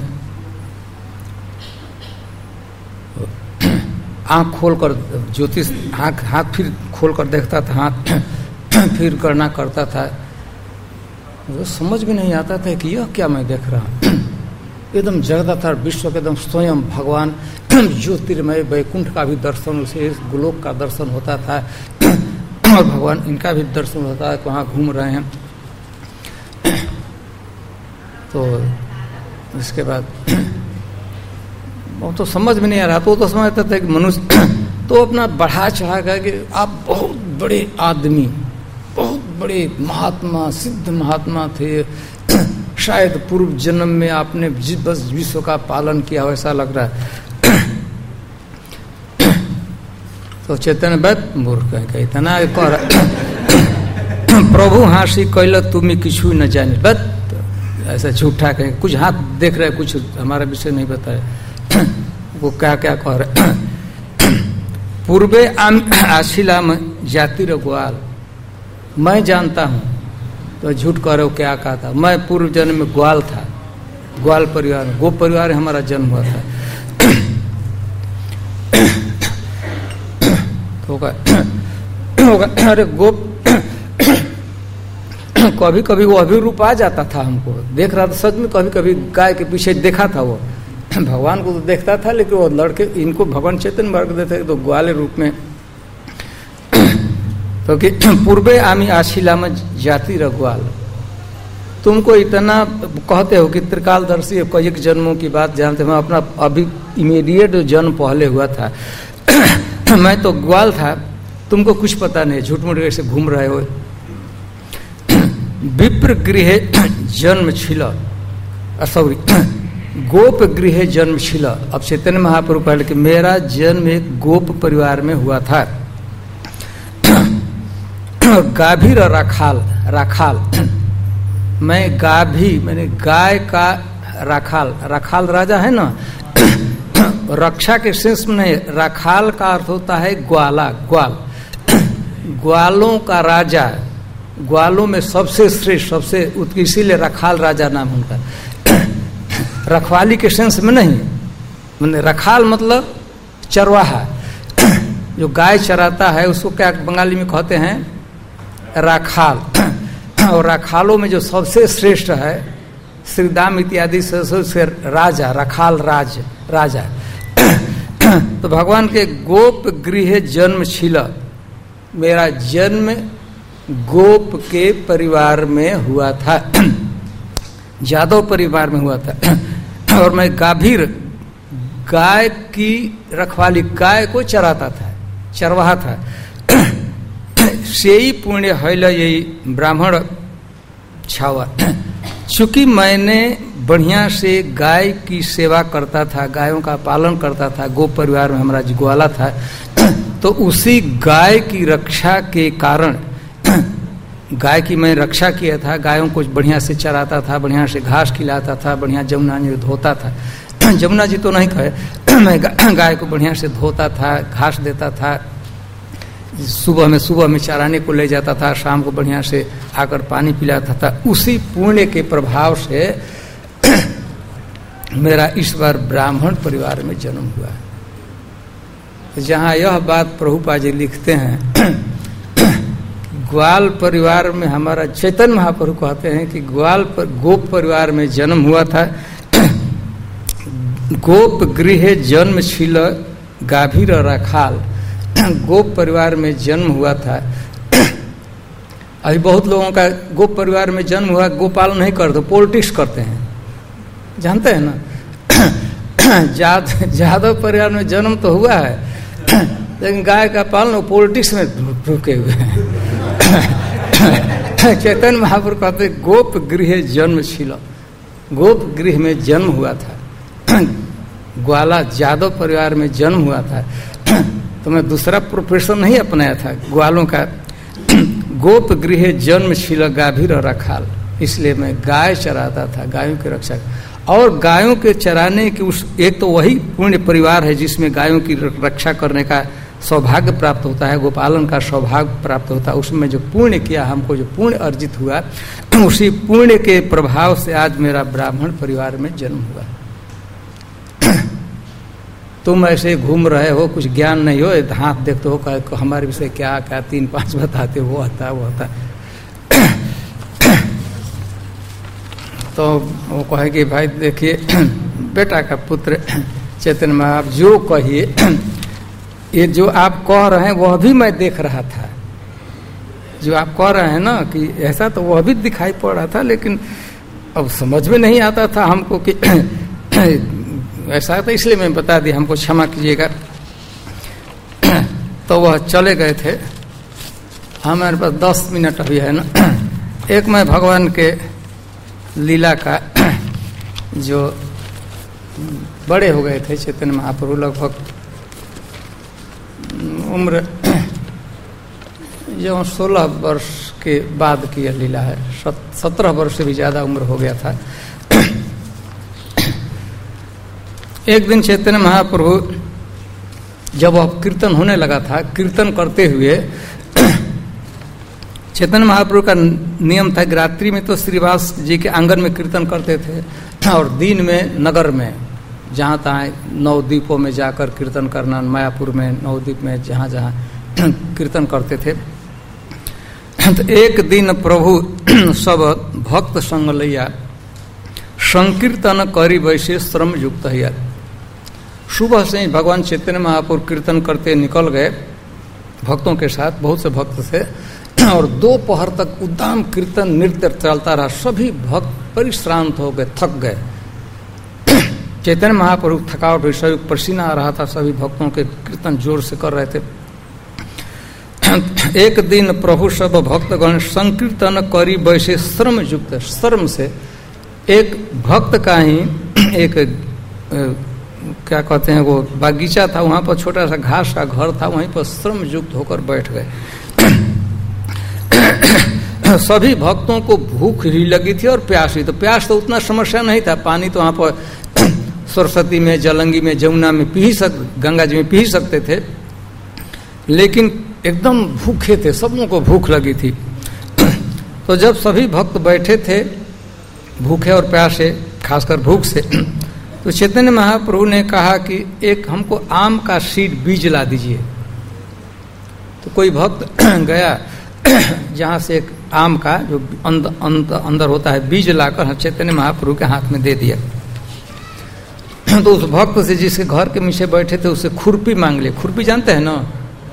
आंख खोलकर ज्योतिष हाथ फिर खोलकर देखता था, हाथ फिर गणना करता था। वो समझ में नहीं आता था कि यह क्या मैं देख रहा हूँ। एकदम जगदाधार विश्व के एकदम स्वयं भगवान ज्योतिर्मय, वैकुंठ का भी दर्शन, उसे गोलोक का दर्शन होता था, और भगवान इनका भी दर्शन होता है, वहाँ घूम रहे हैं। तो इसके बाद वो तो समझ में नहीं आ रहा, तो समझता था कि मनुष्य तो अपना बढ़ा चढ़ा कर कि आप बहुत बड़े आदमी, बहुत बड़े महात्मा, सिद्ध महात्मा थे, शायद पूर्व जन्म में आपने बस विश्व का पालन किया, वैसा लग रहा है। तो चैतन्य बात मूर्ख है, इतना कर प्रभु हासी कैल तुम्हें किछु न जाने, बस ऐसा झूठा कहे, कुछ हाथ देख रहे, कुछ हमारा विषय नहीं बताया। वो क्या क्या कह रहे। पूर्वे आशिला में जाति रघुआल, मैं जानता हूँ, तो झूठ कह रहे हो, क्या कहा था? मैं पूर्व जन्म में ग्वाल था, ग्वाल परिवार में, गोप परिवार में हमारा जन्म हुआ था। तो अरे गोप कभी कभी वो अभिरूप आ जाता था, हमको देख रहा था सच में, कभी कभी गाय के पीछे देखा था वो, भगवान को तो देखता था, लेकिन वो लड़के इनको भगवान चैतन्य वर्ग देते तो ग्वाले रूप में। तो कि पूर्वे आमी आशिला में जाति रघुआल, तुमको इतना कहते हो कि त्रिकालदर्शी, कई जन्मों की बात जानते हो, मैं अपना अभी इमीडिएट जन्म पहले हुआ था, मैं तो ग्वाल था, तुमको कुछ पता नहीं, झूठ मूठ ऐसे घूम रहे हो। विप्र गृह जन्म छिल, सॉरी गोप गृह जन्म छिल। अब चैतन्य महाप्रभु कहले कि मेरा जन्म एक गोप परिवार में हुआ था। गाभीर राखाल, राखाल मैं गाभी, मैंने गाय का राखाल, राखाल राजा है ना, रक्षा के सेंस में नहीं, राखाल का अर्थ होता है ग्वाला, ग्वाल, ग्वालों का राजा, ग्वालों में सबसे श्रेष्ठ, सबसे इसीलिए राखाल राजा नाम उनका। रखवाली के सेंस में नहीं, मैंने रखाल मतलब चरवाहा, जो गाय चराता है उसको क्या बंगाली में कहते हैं, राखाल। और राखालों में जो सबसे श्रेष्ठ है श्री दाम इत्यादि से राजा, रखाल राजा। तो भगवान के गोप गृह जन्म छिल, मेरा जन्म गोप के परिवार में हुआ था, यादव परिवार में हुआ था। और मैं गाभीर गाय की रखवाली, गाय को चराता था, चरवाहा था। सेई पुण्य हैल यही ब्राह्मण छावा, चूंकि मैंने बढ़िया से गाय की सेवा करता था, गायों का पालन करता था, गोप परिवार में हमारा ग्वाला था, तो उसी गाय की रक्षा के कारण, गाय की मैं रक्षा किया था, गायों को बढ़िया से चराता था, बढ़िया से घास खिलाता था, बढ़िया जमुना जी धोता था, जमुना जी तो नहीं कहे, मैं गाय को बढ़िया से धोता था, घास देता था, सुबह में चराने को ले जाता था, शाम को बढ़िया से आकर पानी पिलाता था। उसी पुण्य के प्रभाव से मेरा इस बार ब्राह्मण परिवार में जन्म हुआ। जहाँ यह बात प्रभुपाद जी लिखते हैं, ग्वाल परिवार में हमारा चैतन्य महाप्रभु कहते हैं कि गोप परिवार में जन्म हुआ था। गोप गृह जन्म छिल गाभीर रखाल, गोप परिवार में जन्म हुआ था। अभी बहुत लोगों का गोप परिवार में जन्म हुआ, गोपाल नहीं करते, पॉलिटिक्स करते हैं, जानते हैं ना। यादव परिवार में जन्म तो हुआ है, लेकिन गाय का पालन पॉलिटिक्स में ढुके हुए हैं। चैतन्य महाप्रभु कहते गोप गृह जन्म छिल, गोप गृह में जन्म हुआ था, ग्वाला यादव परिवार में जन्म हुआ था। तो मैं दूसरा प्रोफेशन नहीं अपनाया था ग्वालों का। गोप गृह जन्म छिल गाभीर रखाल, इसलिए मैं गाय चराता था, गायों की रक्षा। और गायों के चराने की उस एक तो वही पुण्य परिवार है जिसमें गायों की रक्षा करने का सौभाग्य प्राप्त होता है, गोपालन का सौभाग्य प्राप्त होता है। उसमें जो पुण्य किया, हमको जो पुण्य अर्जित हुआ, उसी पुण्य के प्रभाव से आज मेरा ब्राह्मण परिवार में जन्म हुआ। तुम ऐसे घूम रहे हो, कुछ ज्ञान नहीं हो, हाथ देखते हो, कह हमारे विषय क्या क्या 3-5 बताते, वो आता वो आता। तो वो कहे कि भाई देखिए, बेटा का पुत्र चैतन्य में आप जो कहिए, ये जो आप कह रहे हैं वह भी मैं देख रहा था। जो आप कह रहे हैं ना कि ऐसा, तो वह भी दिखाई पड़ रहा था, लेकिन अब समझ में नहीं आता था हमको कि ऐसा था, इसलिए मैं बता दिया, हमको क्षमा कीजिएगा। तो वह चले गए थे। हमारे पास 10 मिनट अभी है ना। एक मैं भगवान के लीला का, जो बड़े हो गए थे चैतन्य महाप्रभु, लगभग उम्र जो 16 वर्ष के बाद की यह लीला है, 17 वर्ष से भी ज़्यादा उम्र हो गया था। एक दिन चैतन्य महाप्रभु जब वह कीर्तन होने लगा था, कीर्तन करते हुए चैतन्य महाप्रभु का नियम था कि रात्रि में तो श्रीवास जी के आंगन में कीर्तन करते थे, और दिन में नगर में जहाँ तहाँ नवद्वीपों में जाकर कीर्तन करना, मायापुर में नवद्वीप में जहाँ जहाँ कीर्तन करते थे। तो एक दिन प्रभु सब भक्त संग लैया संकीर्तन करी वैसे श्रम युक्त है। सुबह से ही भगवान चैतन्य महाप्रभु कीर्तन करते निकल गए भक्तों के साथ, बहुत से भक्त थे, और 2 पहर तक उद्दाम कीर्तन नृत्य चलता रहा। सभी भक्त परिश्रांत हो गए, थक गए। चैतन्य महाप्रभु थकावट हुई, सभी पसीना आ रहा था, सभी भक्तों के कीर्तन जोर से कर रहे थे। एक दिन प्रभु सब भक्तगण संकीर्तन करी वैसे श्रम युक्त, श्रम से एक भक्त का ही एक क्या कहते हैं वो बागीचा था, वहां पर छोटा सा घास का घर था, वहीं पर श्रम युक्त होकर बैठ गए। सभी भक्तों को भूख ही लगी थी और प्यास ही। तो प्यास तो उतना समस्या नहीं था, पानी तो वहां पर सरस्वती में, जलंगी में, जमुना में गंगा जी में पी सकते थे, लेकिन एकदम भूखे थे, सबों को भूख लगी थी। तो जब सभी भक्त बैठे थे भूखे और प्यासे, खासकर भूख से, तो चैतन्य महाप्रभु ने कहा कि एक हमको आम का सीड बीज ला दीजिए। तो कोई भक्त गया जहाँ से एक आम का जो अंदर होता है बीज लाकर चैतन्य महाप्रभु के हाथ में दे दिया। तो उस भक्त से जिसके घर के नीचे बैठे थे उससे खुरपी मांग लिए। खुरपी जानते हैं ना?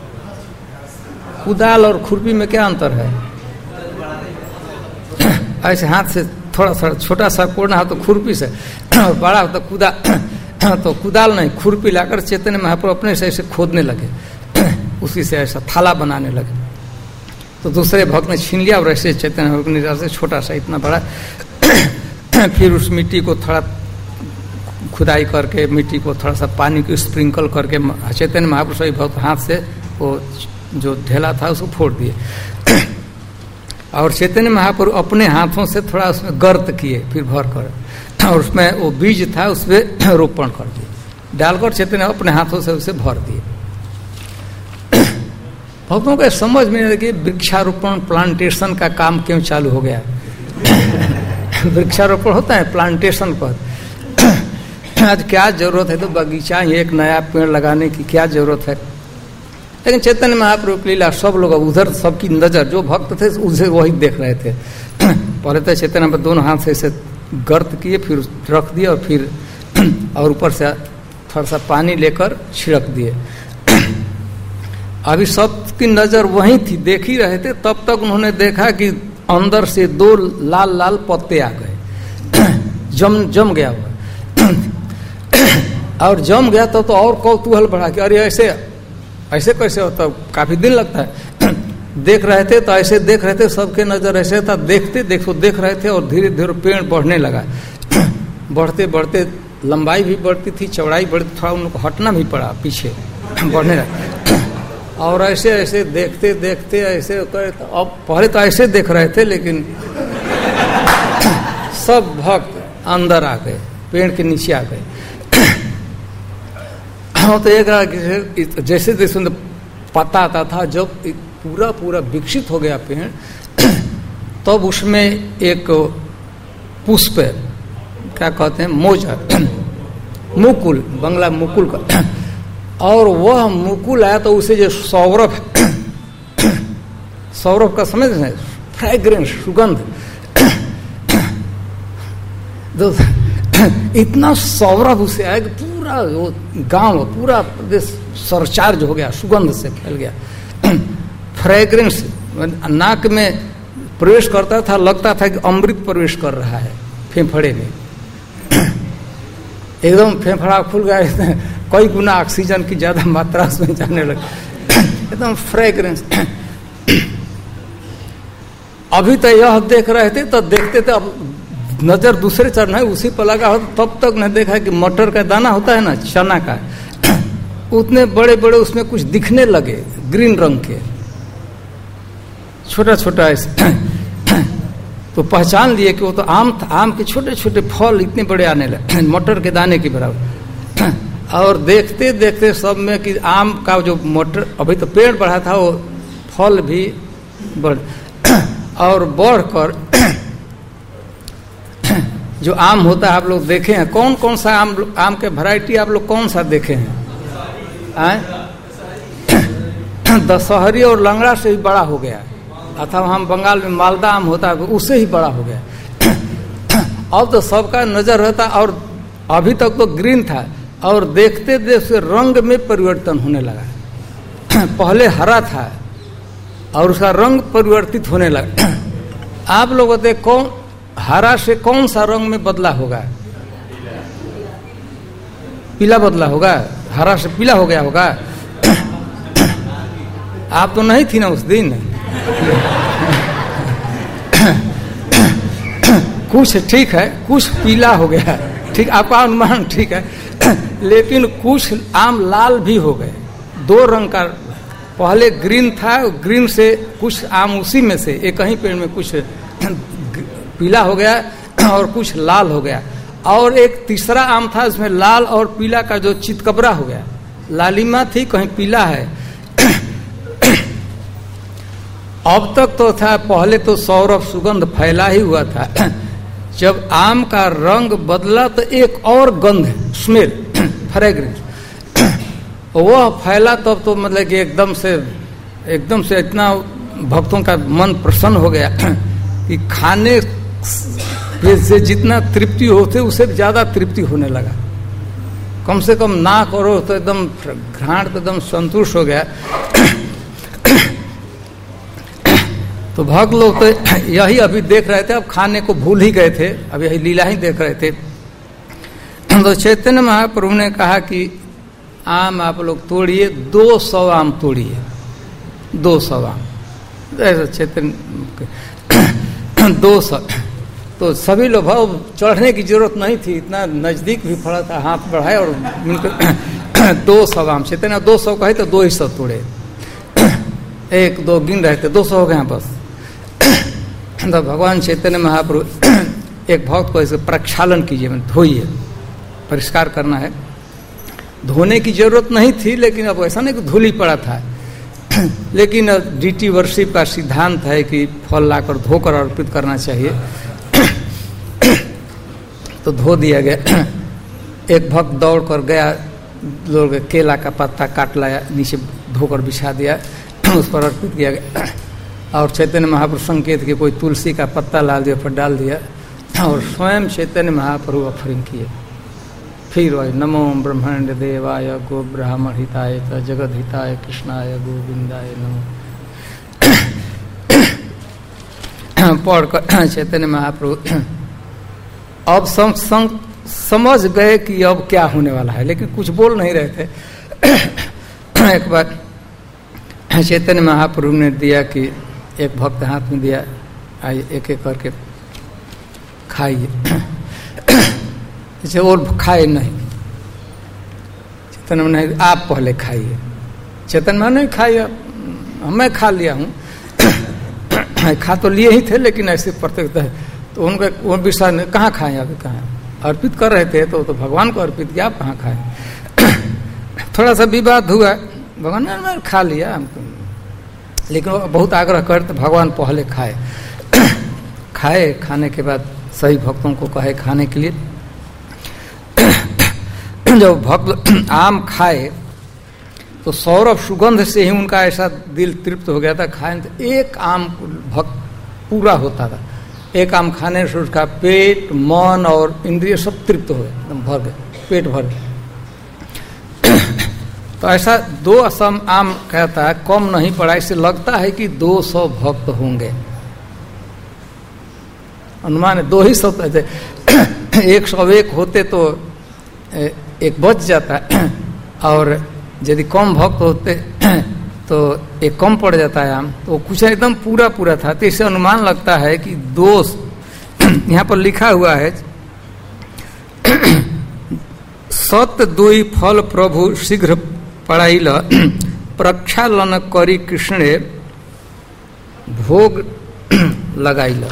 कुदाल और खुरपी में क्या अंतर है? ऐसे हाथ से थोड़ा सा छोटा सा कोड़ना हो तो खुरपी से, बड़ा हो तो कुदाल नहीं, खुरपी लाकर चैतन्य महाप्रभु अपने से ऐसे खोदने लगे, उसी से ऐसा थाला बनाने लगे। तो दूसरे भक्त ने छीन लिया और ऐसे चैतन्य महाप्रभु से छोटा सा इतना बड़ा फिर उस मिट्टी को थोड़ा खुदाई करके मिट्टी को थोड़ा सा पानी को स्प्रिंकल करके चैतन्य महाप्रभु सभी भक्त हाथ से वो जो ढेला था उसको फोड़ दिए। और चैतन्य महाप्रभु अपने हाथों से थोड़ा उसमें गर्त किए फिर भर कर, और उसमें वो बीज था उसमें रोपण कर दिए, डालकर चैतन्य अपने हाथों से उसे भर दिए। भक्तों को समझ में नहीं लगी वृक्षारोपण प्लांटेशन का काम क्यों चालू हो गया। वृक्षारोपण होता है प्लांटेशन पर, आज क्या जरूरत है? तो बगीचा ही एक नया पेड़ लगाने की क्या जरूरत है? लेकिन चैतन्य महाप्रभु की लीला सब लोग उधर, सबकी नजर जो भक्त थे उसे वही देख रहे थे। पहले तो चैतन्य में दोनों हाथ से ऐसे गर्त किए, फिर रख दिए और फिर और ऊपर से थोड़ा सा पानी लेकर छिड़क दिए। अभी सबकी नजर वहीं थी, देख ही रहे थे। तब तक उन्होंने देखा कि अंदर से दो लाल लाल पत्ते आ गए, जम गया हुआ। और जम गया तो और कौतूहल बढ़ा कि अरे ऐसे कैसे होता, काफी दिन लगता है। देख रहे थे तो ऐसे देख रहे थे, सबके नजर ऐसे था, देख रहे थे और धीरे धीरे पेड़ बढ़ने लगा। बढ़ते बढ़ते लंबाई भी बढ़ती थी, चौड़ाई बढ़ती, थोड़ा उनको हटना भी पड़ा पीछे, बढ़ने लगा। और ऐसे ऐसे देखते देखते ऐसे अब पहले तो ऐसे देख रहे थे, लेकिन सब भक्त अंदर आ गए, पेड़ के नीचे आ गए। तो एक जैसे जैसे पता आता था, जब पूरा विकसित हो गया पेड़, तब उसमें एक पुष्प, क्या कहते हैं, मोजा, मुकुल, बंगला मुकुल का, और वह मुकुल आया तो उसे जो सौरभ का समझ रहे, फ्रेग्रेंस, सुगंध, इतना सौरभ उसे आया कि पूरा वो गांव, पूरा प्रदेश सरचार्ज हो गया, सुगंध से फैल गया। फ्रेग्रेंस नाक में प्रवेश करता था, लगता था कि अमृत प्रवेश कर रहा है फेफड़े में। एकदम फेफड़ा खुल गया, कई गुना ऑक्सीजन की ज्यादा मात्रा उसमें जाने लगी, एकदम फ्रेग्रेंस। अभी तो यह देख रहे थे तो देखते थे, अब नजर दूसरे चरण है उसी पर लगा हो, तब तक ने देखा कि मटर का दाना होता है ना, चना का, उतने बड़े बड़े उसमें कुछ दिखने लगे, ग्रीन रंग के, छोटा छोटा ऐसे। तो पहचान लिए कि वो तो आम था, आम के छोटे छोटे फल इतने बड़े आने लगे, मटर के दाने के बराबर। और देखते देखते सब में कि आम का जो मटर, अभी तो पेड़ बढ़ा था, वो फल भी बढ़ और बढ़कर जो आम होता है, आप लोग देखे हैं कौन कौन सा आम के वैरायटी आप लोग कौन सा देखे हैं? दशहरी और लंगड़ा से ही बड़ा हो गया, अथवा हम बंगाल में मालदा आम होता है उससे ही बड़ा हो गया। अब तो सबका नजर रहता, और अभी तक तो ग्रीन था, और देखते देखते रंग में परिवर्तन होने लगा। पहले हरा था और उसका रंग परिवर्तित होने लगा। आप लोग होते कौन हरा से कौन सा रंग में बदला होगा? पीला बदला होगा, हरा से पीला हो गया होगा। आप तो नहीं थी ना उस दिन। कुछ ठीक है, कुछ पीला हो गया, ठीक, आपका अनुमान ठीक है, लेकिन कुछ आम लाल भी हो गए, दो रंग का। पहले ग्रीन था, ग्रीन से कुछ आम उसी में से एक ही पेड़ में कुछ पीला हो गया और कुछ लाल हो गया, और एक तीसरा आम था उसमें लाल और पीला का जो चितकबरा हो गया, लालिमा थी, कहीं पीला है। अब तक तो था, पहले तो सौरभ सुगंध फैला ही हुआ था, जब आम का रंग बदला तो एक और गंध, स्मेल, फ्रेग्रेंस, वह फैला तब तो मतलब कि एकदम से इतना भक्तों का मन प्रसन्न हो गया कि खाने से जितना तृप्ति होते उससे ज्यादा तृप्ति होने लगा। कम से कम ना करो तो एकदम घ्राण तो एकदम संतुष्ट हो गया। तो भक्त लोग तो यही अभी देख रहे थे, अब खाने को भूल ही गए थे, अब यही लीला ही देख रहे थे। तो चैतन्य महाप्रभु ने कहा कि आम आप लोग तोड़िए, 200 आम तोड़िए, 200 आम। ऐसा चैतन्य 200, तो सभी लोग भाव चढ़ने की जरूरत नहीं थी, इतना नजदीक भी पड़ा था, हाथ बढ़ाए और 200 आम। चैतन्य 200 कहे तो 200 तोड़े, 1 2 गिन रहे थे, 200 हो गए बस। तो भगवान चैतन्य महाप्रभु एक भक्त को ऐसे प्रक्षालन कीजिए, धोइए, परिष्कार करना है। धोने की जरूरत नहीं थी, लेकिन अब ऐसा नहीं कि धूल ही पड़ा था, लेकिन डीटी वर्शिप का सिद्धांत है कि फल लाकर धोकर अर्पित करना चाहिए। तो धो दिया गया। एक भक्त दौड़ कर गया, लोग केला का पत्ता काट लाया, नीचे धोकर बिछा दिया, उस पर अर्पित किया गया। और चैतन्य महाप्रभु संकेत के कोई तुलसी का पत्ता ला दिया, पर डाल दिया, और स्वयं चैतन्य महाप्रभु ऑफरिंग किए। फिर वही नमो ब्रह्मांड देवाय गो ब्राह्मण हिताय जगत हिताय कृष्णाय गोविंदाय नमो पढ़कर चैतन्य महाप्रभु अब समझ गए कि अब क्या होने वाला है, लेकिन कुछ बोल नहीं रहे थे। एक बार चैतन्य महाप्रभु ने दिया कि एक भक्त हाथ में दिया, आइए एक एक करके खाइए। इसे और खाए नहीं, चैतन्य नहीं, आप पहले खाइए। चैतन्य नहीं खाइए, मैं खा लिया हूँ। खा तो लिए ही थे, लेकिन ऐसे प्रत्येक तो उनका वो विषय ने कहाँ खाए, अभी कहाँ अर्पित कर रहे थे, तो भगवान को अर्पित किया, आप कहाँ खाए। थोड़ा सा विवाद हुआ, भगवान ने मैं खा लिया हमको, लेकिन वो बहुत आग्रह कर, तो भगवान पहले खाए। खाए, खाने के बाद सही भक्तों को कहे खाने के लिए। जब भक्त आम खाए तो सौरभ सुगंध से ही उनका ऐसा दिल तृप्त हो गया था। खाए तो एक आम भक्त पूरा होता था, एक आम खाने से उसका पेट, मन और इंद्रिय सब तृप्त हो गए, एकदम भर गए, पेट भर गए। तो ऐसा 2 असम आम कहता है, कम नहीं पड़ा, इससे लगता है कि 200 भक्त होंगे। अनुमान है 200 थे। 101 होते तो एक बच जाता, और यदि कम भक्त होते तो एक कम पड़ जाता है आम, तो कुछ एकदम पूरा पूरा था। तो इससे अनुमान लगता है कि 2, यहाँ पर लिखा हुआ है, सत दुई फल प्रभु शीघ्र पड़ाइल प्रक्षालन करी कृष्णे भोग लगाइल।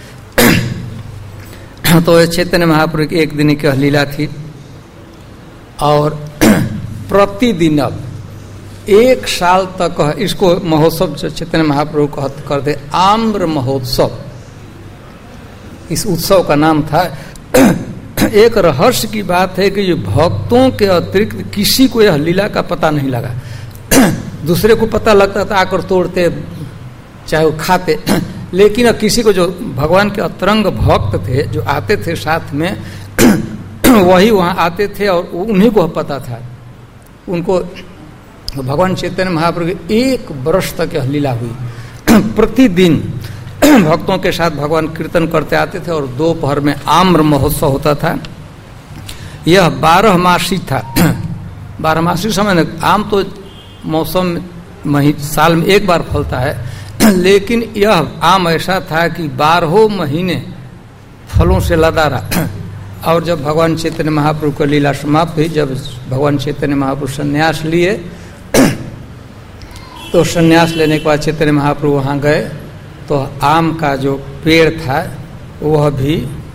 तो चैतन्य महाप्रभु की एक दिन की लीला थी, और प्रतिदिन अब 1 साल तक इसको महोत्सव चैतन्य महाप्रभु करते, आम्र महोत्सव इस उत्सव का नाम था। एक रहस्य की बात है कि भक्तों के अतिरिक्त किसी को यह लीला का पता नहीं लगा। दूसरे को पता लगता था, आकर तोड़ते, चाहे वो खाते, लेकिन किसी को जो भगवान के अतरंग भक्त थे, जो आते थे साथ में, वही वहाँ आते थे और उन्हीं को पता था। उनको भगवान चैतन्य महाप्रभु 1 वर्ष तक यह लीला हुई। प्रतिदिन भक्तों के साथ भगवान कीर्तन करते आते थे, और दोपहर में आम्र महोत्सव होता था। यह 12 मासी था। 12 मासी समय आम तो मौसम साल में 1 बार फलता है, लेकिन यह आम ऐसा था कि 12 महीने फलों से लदा रहा। और जब भगवान चैतन्य महाप्रभु का लीला समाप्त हुई, जब भगवान चैतन्य महाप्रभु संन्यास लिए, तो संन्यास लेने के बाद चैतन्य महाप्रभु वहाँ गए, तो आम का जो पेड़ था वह भी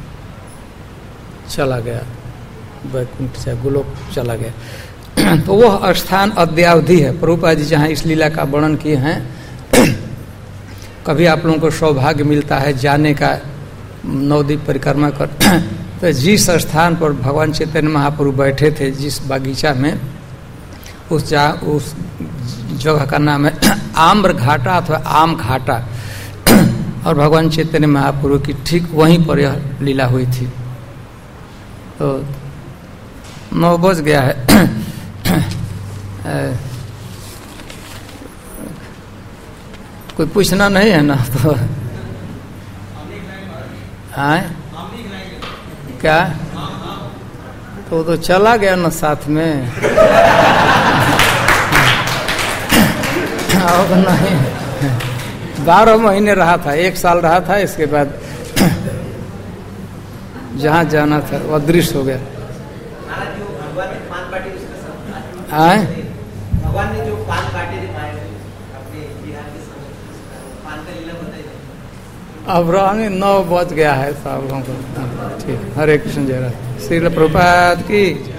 चला गया, वैकुंठ से गोलोक चला गया। तो वह स्थान अद्यावधि है। प्रभुपाद जी जहाँ इस लीला का वर्णन किए हैं, कभी आप लोगों को सौभाग्य मिलता है जाने का, नवद्वीप परिक्रमा कर तो जिस स्थान पर भगवान चैतन्य महाप्रभु बैठे थे, जिस बागीचा में, उस जगह का नाम है आम्र घाटा अथवा आम घाटा। और भगवान चैतन्य महाप्रभु की ठीक वहीं पर यह लीला हुई थी। तो 9 बज गया है। कोई पूछना नहीं है ना? तो हाँ क्या? तो चला गया ना साथ में। अब नहीं, 12 महीने रहा था, 1 साल रहा था। इसके बाद जहाँ जाना था वो अदृश्य हो गया। भगवान ने जो पान काटे थे अपने बिहार के पान का लीला बताइए। अब रानी 9 बज गया है सब लोगों को। ठीक, हरे कृष्ण जय राधे। श्रील प्रभुपाद की।